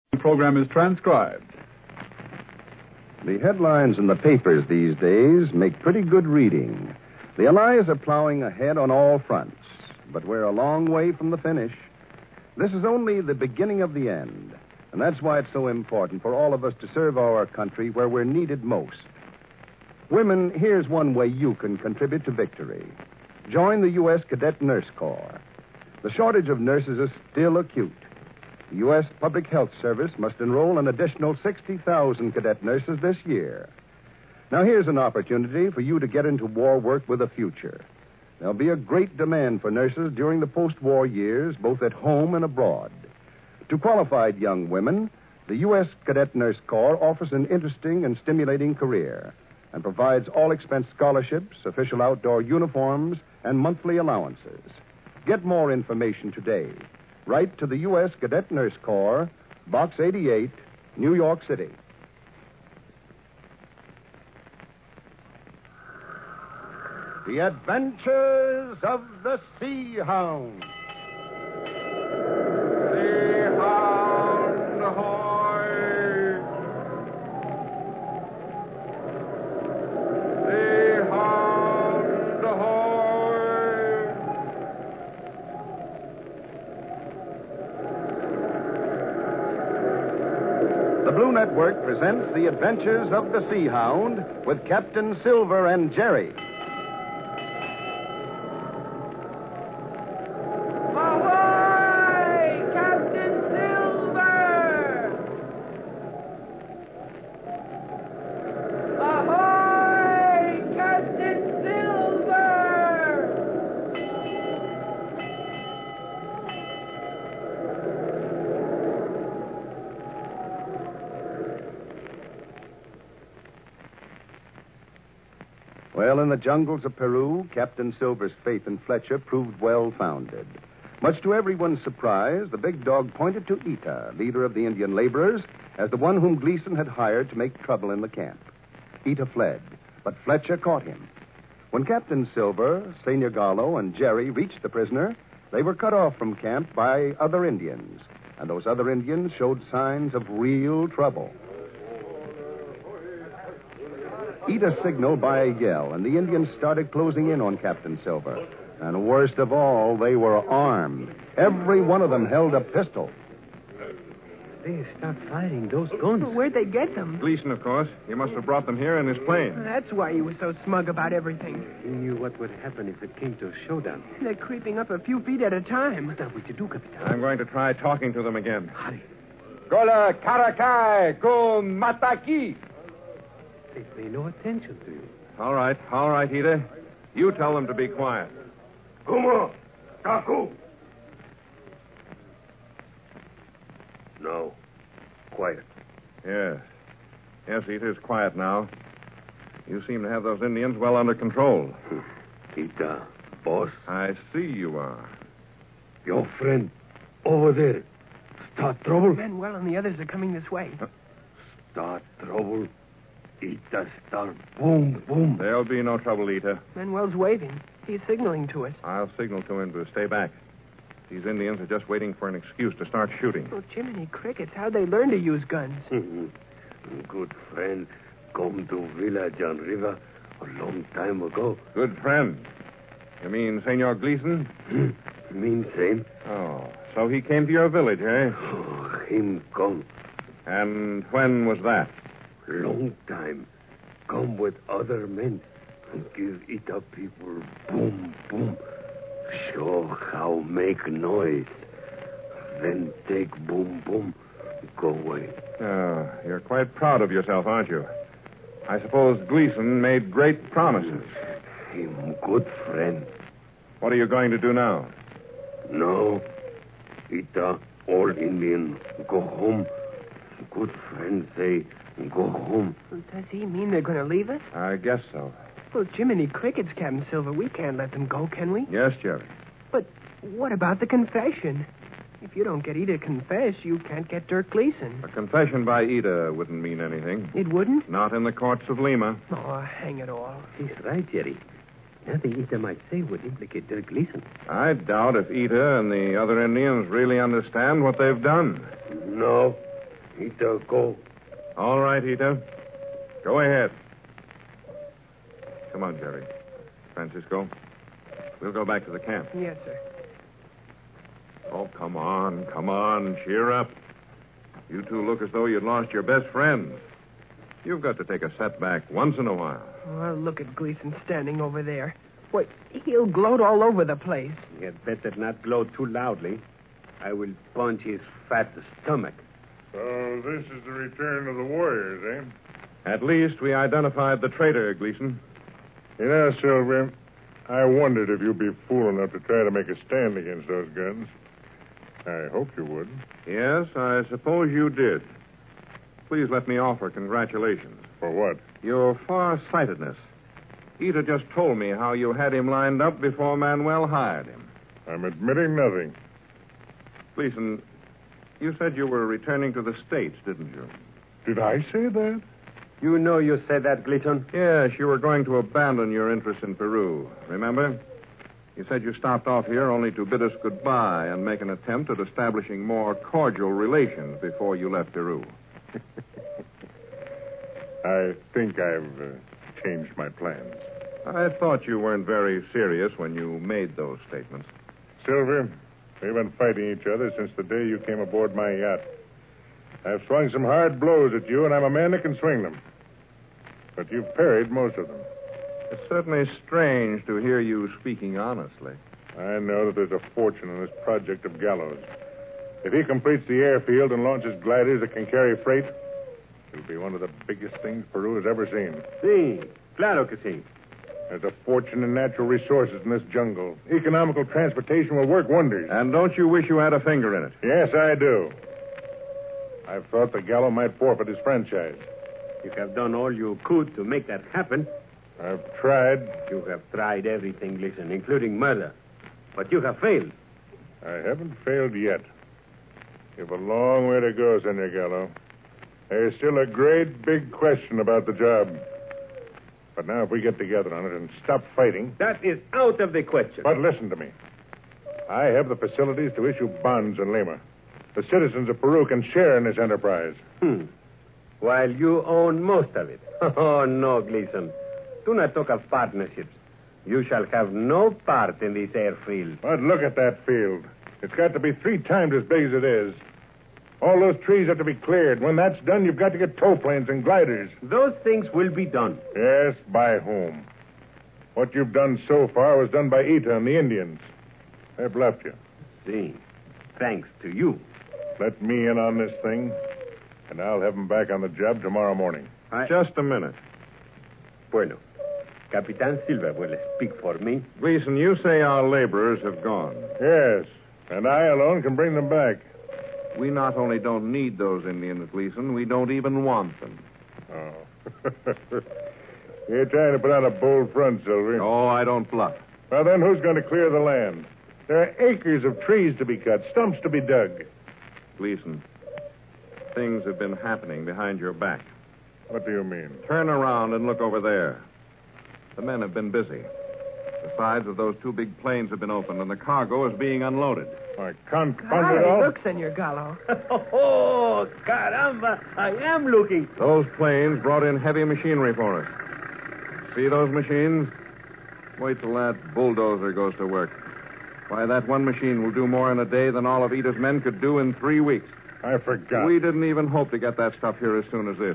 The program is transcribed. The headlines in the papers these days make pretty good reading. The Allies are plowing ahead on all fronts, but we're a long way from the finish. This is only the beginning of the end, and that's why it's so important for all of us to serve our country where we're needed most. Women, here's one way you can contribute to victory. Join the U.S. Cadet Nurse Corps. The shortage of nurses is still acute. The U.S. Public Health Service must enroll an additional 60,000 cadet nurses this year. Now, here's an opportunity for you to get into war work with a future. There'll be a great demand for nurses during the post-war years, both at home and abroad. To qualified young women, the U.S. Cadet Nurse Corps offers an interesting and stimulating career and provides all-expense scholarships, official outdoor uniforms, and monthly allowances. Get more information today. Write to the U.S. Cadet Nurse Corps, Box 88, New York City. The Adventures of the Sea Hound. Sea Hound, ahoy! Sea Hound, ahoy! The Blue Network presents The Adventures of the Sea Hound with Captain Silver and Jerry. Well, in the jungles of Peru, Captain Silver's faith in Fletcher proved well-founded. Much to everyone's surprise, the big dog pointed to Ita, leader of the Indian laborers, as the one whom Gleason had hired to make trouble in the camp. Ita fled, but Fletcher caught him. When Captain Silver, Senor Gallo, and Jerry reached the prisoner, they were cut off from camp by other Indians, and those other Indians showed signs of real trouble. Ita signaled by a yell, and the Indians started closing in on Captain Silver. And worst of all, they were armed. Every one of them held a pistol. They stopped firing those guns. Well, where'd they get them? Gleason, of course. He must have brought them here in his plane. That's why he was so smug about everything. He knew what would happen if it came to a showdown. They're creeping up a few feet at a time. What are we to do, Capitan? I'm going to try talking to them again. Hurry. Gola Karakai Kum Mataki. They pay no attention to you. All right, Ida. You tell them to be quiet. Kumo, Kaku. No. Quiet. Yes, Ida, it's quiet now. You seem to have those Indians well under control. Ita, boss. I see you are. Your friend over there. Start trouble? Manuel and the others are coming this way. Start trouble. Ita start boom, boom. There'll be no trouble, Ita. Manuel's waving. He's signaling to us. I'll signal to him to stay back. These Indians are just waiting for an excuse to start shooting. Oh, Jiminy Crickets, how'd they learn to use guns? Good friend come to village on river a long time ago. Good friend. You mean Senor Gleason? Mean same. Oh, so he came to your village, eh? Oh, him come. And when was that? Long time. Come with other men and give Ita people boom, boom. Show how make noise. Then take boom, boom. Go away. Oh, you're quite proud of yourself, aren't you? I suppose Gleason made great promises. Him good friend. What are you going to do now? No. Ita, all Indian, go home. Good friend say, go home. Well, does he mean they're going to leave us? I guess so. Well, Jiminy Crickets, Captain Silver, we can't let them go, can we? Yes, Jerry. But what about the confession? If you don't get Ida to confess, you can't get Dirk Gleason. A confession by Ida wouldn't mean anything. It wouldn't? Not in the courts of Lima. Oh, hang it all. He's right, Jerry. Nothing Ita might say would implicate Dirk Gleason. I doubt if Ida and the other Indians really understand what they've done. No. Ita, go. All right, Ita. Go ahead. Come on, Jerry. Francisco. We'll go back to the camp. Yes, sir. Oh, come on, come on. Cheer up. You two look as though you'd lost your best friend. You've got to take a setback once in a while. Well, look at Gleason standing over there. Why, he'll gloat all over the place. You had better not gloat too loudly. I will punch his fat stomach. So this is the return of the warriors, eh? At least we identified the traitor, Gleason. You know, Silver, I wondered if you'd be fool enough to try to make a stand against those guns. I hoped you would. Yes, I suppose you did. Please let me offer congratulations. For what? Your far-sightedness. Ita just told me how you had him lined up before Manuel hired him. I'm admitting nothing. Gleason, you said you were returning to the States, didn't you? Did I say that? You know you said that, Gleason. Yes, you were going to abandon your interest in Peru. Remember? You said you stopped off here only to bid us goodbye and make an attempt at establishing more cordial relations before you left Peru. I think I've changed my plans. I thought you weren't very serious when you made those statements. Silver, we've been fighting each other since the day you came aboard my yacht. I've swung some hard blows at you, and I'm a man that can swing them. But you've parried most of them. It's certainly strange to hear you speaking honestly. I know that there's a fortune in this project of Gallows. If he completes the airfield and launches gliders that can carry freight, it'll be one of the biggest things Peru has ever seen. Sí, claro que sí. There's a fortune in natural resources in this jungle. Economical transportation will work wonders. And don't you wish you had a finger in it? Yes, I do. I've thought the Gallo might forfeit his franchise. You have done all you could to make that happen. I've tried. You have tried everything, Gleason, including murder. But you have failed. I haven't failed yet. You've a long way to go, Senor Gallo. There's still a great big question about the job. But now if we get together on it and stop fighting... That is out of the question. But listen to me. I have the facilities to issue bonds in Lima. The citizens of Peru can share in this enterprise. While you own most of it. Oh, no, Gleason. Do not talk of partnerships. You shall have no part in this airfield. But look at that field. It's got to be 3 times as big as it is. All those trees have to be cleared. When that's done, you've got to get tow planes and gliders. Those things will be done. Yes, by whom? What you've done so far was done by Ita and the Indians. They've left you. See, thanks to you. Let me in on this thing, and I'll have them back on the job tomorrow morning. Just a minute. Bueno. Capitan Silva will speak for me. Gleason, you say our laborers have gone. Yes, and I alone can bring them back. We not only don't need those Indians, Gleason, we don't even want them. Oh. You're trying to put on a bold front, Silver. Oh, I don't bluff. Well, then who's going to clear the land? There are acres of trees to be cut, stumps to be dug. Gleason, things have been happening behind your back. What do you mean? Turn around and look over there. The men have been busy. The sides of those 2 big planes have been opened, and the cargo is being unloaded. My confounded Golly, all. look, Senor Gallo. Oh, caramba. I am looking. Those planes brought in heavy machinery for us. See those machines? Wait till that bulldozer goes to work. Why, that one machine will do more in a day than all of Ita's men could do in 3 weeks. I forgot. We didn't even hope to get that stuff here as soon as this.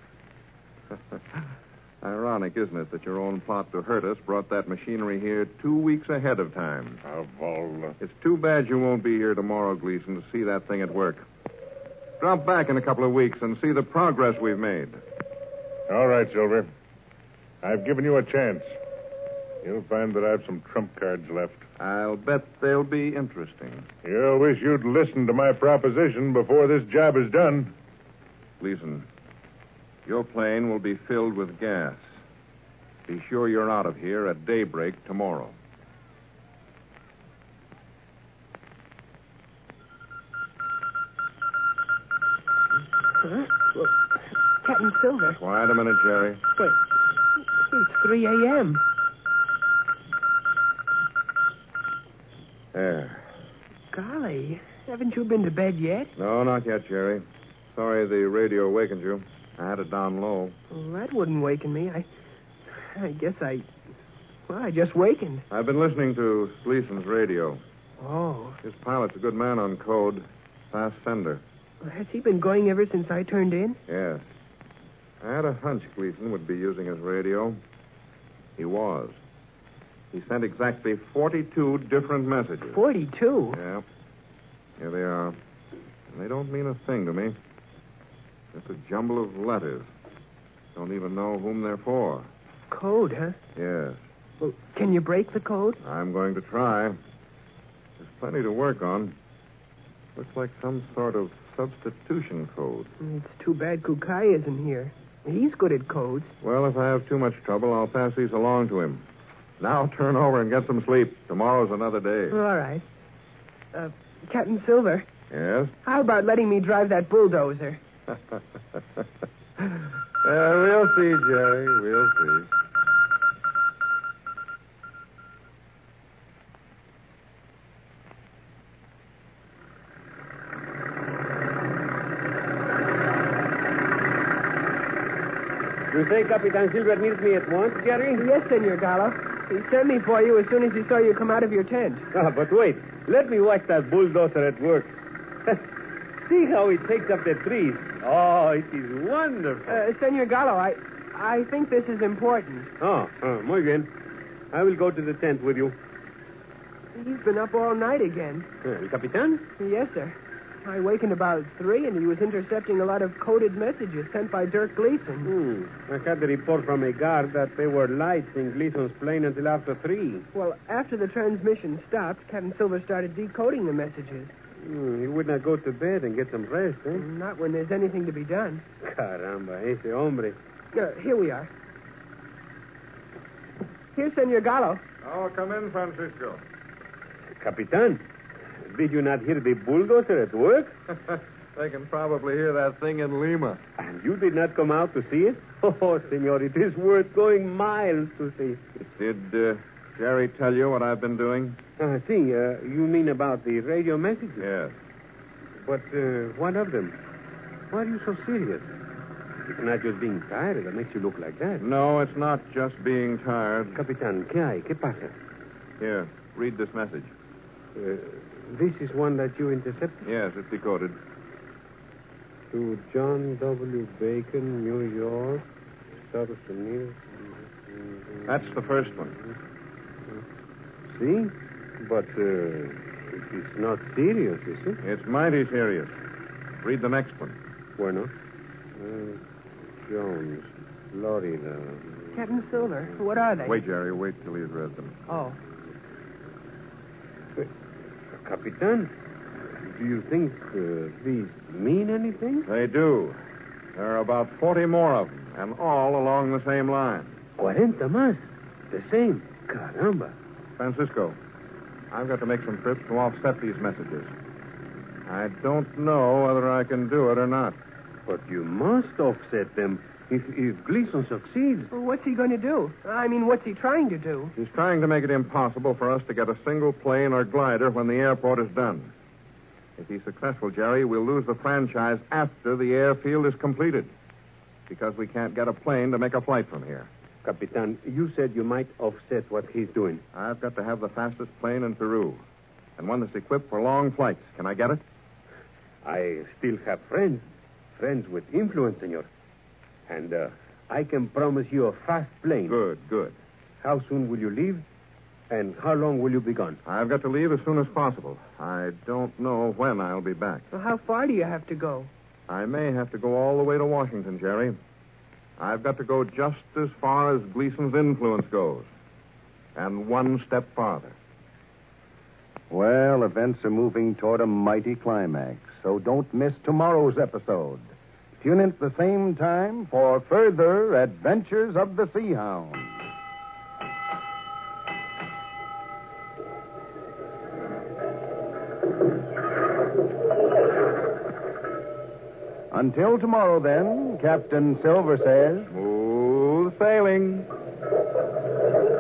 Ironic, isn't it, that your own plot to hurt us brought that machinery here 2 weeks ahead of time? It's too bad you won't be here tomorrow, Gleason, to see that thing at work. Drop back in a couple of weeks and see the progress we've made. All right, Silver. I've given you a chance. You'll find that I have some trump cards left. I'll bet they'll be interesting. You'll wish you'd listened to my proposition before this job is done. Gleason, your plane will be filled with gas. Be sure you're out of here at daybreak tomorrow. Huh? Well, Captain Silver. Quiet a minute, Jerry. Wait. It's 3 a.m. There. Golly, haven't you been to bed yet? No, not yet, Jerry. Sorry the radio awakened you. I had it down low. Well, that wouldn't waken me. I guess I just wakened. I've been listening to Gleason's radio. Oh. His pilot's a good man on code. Fast sender. Has he been going ever since I turned in? Yes. I had a hunch Gleason would be using his radio. He was. He sent exactly 42 different messages. 42? Yeah. Here they are. And they don't mean a thing to me. It's a jumble of letters. Don't even know whom they're for. Code, huh? Yes. Well, can you break the code? I'm going to try. There's plenty to work on. Looks like some sort of substitution code. It's too bad Kukai isn't here. He's good at codes. Well, if I have too much trouble, I'll pass these along to him. Now turn over and get some sleep. Tomorrow's another day. All right. Captain Silver. Yes? How about letting me drive that bulldozer? We'll see, Jerry. We'll see. You say Capitan Silver needs me at once, Jerry? Yes, Senor Gallo. He sent me for you as soon as he saw you come out of your tent. Ah, but wait. Let me watch that bulldozer at work. See how it takes up the trees. Oh, it is wonderful. Senor Gallo, I think this is important. Muy bien. I will go to the tent with you. He's been up all night again. El Capitan? Yes, sir. I wakened about 3, and he was intercepting a lot of coded messages sent by Dirk Gleason. I had the report from a guard that there were lights in Gleason's plane until after 3. Well, after the transmission stopped, Captain Silver started decoding the messages. He would not go to bed and get some rest, eh? Not when there's anything to be done. Caramba, ese hombre. Here we are. Here's Senor Gallo. Oh, come in, Francisco. Capitan, did you not hear the bulldozer at work? They can probably hear that thing in Lima. And you did not come out to see it? Oh, senor, it is worth going miles to see. Did Jerry tell you what I've been doing? You mean about the radio messages? Yes. But what of them? Why are you so serious? It's not just being tired that makes you look like that. No, it's not just being tired. Capitan, ¿qué hay? ¿Qué pasa? Here, read this message. This is one that you intercepted? Yes, it's decoded. To John W. Bacon, New York, Estados Unidos. That's the first one. See? But it is not serious, is it? It's mighty serious. Read the next one. Bueno. Jones, Florida. Captain Silver, what are they? Wait, Jerry. Wait till he's read them. Oh. Capitan, do you think these mean anything? They do. There are about 40 more of them, and all along the same line. 40 más. The same. Caramba. Francisco, I've got to make some trips to offset these messages. I don't know whether I can do it or not. But you must offset them if Gleason succeeds. Well, what's he going to do? I mean, what's he trying to do? He's trying to make it impossible for us to get a single plane or glider when the airport is done. If he's successful, Jerry, we'll lose the franchise after the airfield is completed. Because we can't get a plane to make a flight from here. Capitan, you said you might offset what he's doing. I've got to have the fastest plane in Peru. And one that's equipped for long flights. Can I get it? I still have friends. Friends with influence, senor. And I can promise you a fast plane. Good. How soon will you leave? And how long will you be gone? I've got to leave as soon as possible. I don't know when I'll be back. Well, how far do you have to go? I may have to go all the way to Washington, Jerry. I've got to go just as far as Gleason's influence goes. And one step farther. Well, events are moving toward a mighty climax, so don't miss tomorrow's episode. Tune in at the same time for further adventures of the Sea Hound. Until tomorrow, then, Captain Silver says... Smooth sailing.